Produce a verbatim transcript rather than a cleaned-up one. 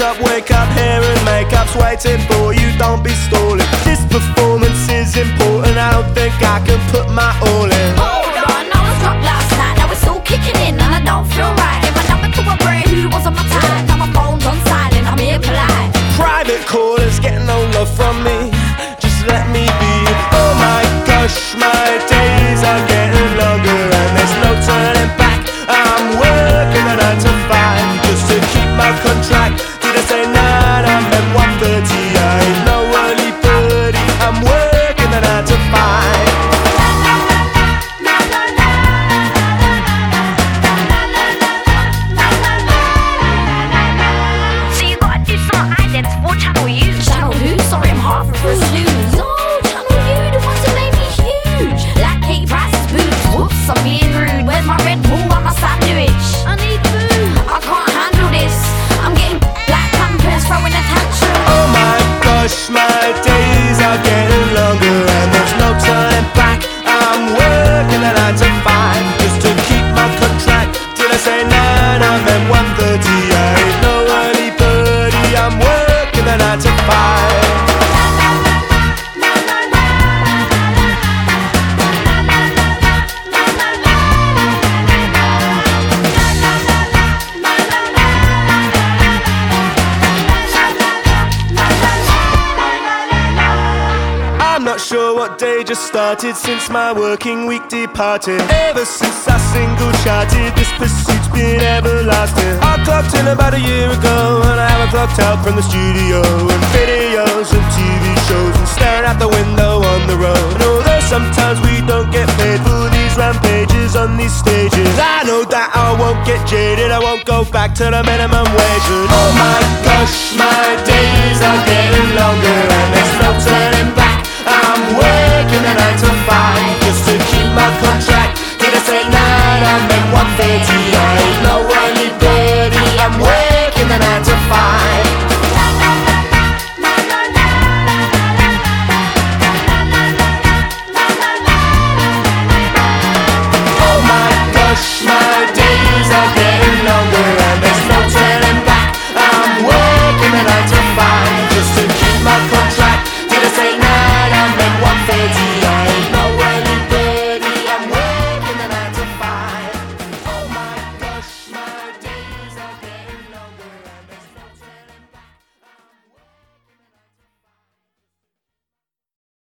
up, wake up, hair and makeup's waiting for you, don't be stalling. This performance is important, I don't think I can put my all in. Hold on, I was drunk last night, now it's all kicking in and I don't feel right. If I number to a brain who was on my time, now my phone's on silent, I'm here polite. Private callers getting no love from me, just let me be. Oh my gosh, my days are getting longer and there's no turning back. I'm working a nine to five just to keep my contract. Did I say nine? I meant one thirty. I ain't no early birdie, I'm working a nine to five. So you gotta do some idents for Channel U. Channel who? Sorry, I'm half for a snooze. Oh, Channel U, the ones that made me huge. Like Kate Price's boots. Whoops, I'm being rude. Where's my Red Bull and my sandwich? I need food. I can't handle this. I'm getting black pampers, throwing a tantrum. Oh my gosh, my days are getting longer and there's no turning back. I'm working a nine to five just to keep my contract. Did I say nine? I meant one thirty. I ain't no early birdie, I'm working a nine to five. I'm not sure what day just started since my working week departed. Ever since I single charted, this pursuit's been everlasting. I clocked in about a year ago and I haven't clocked out from the studio and videos and T V shows and staring out the window on the road. And although sometimes we don't get paid for these rampages on these stages, I know that I won't get jaded, I won't go back to the minimum wage. And oh my gosh, my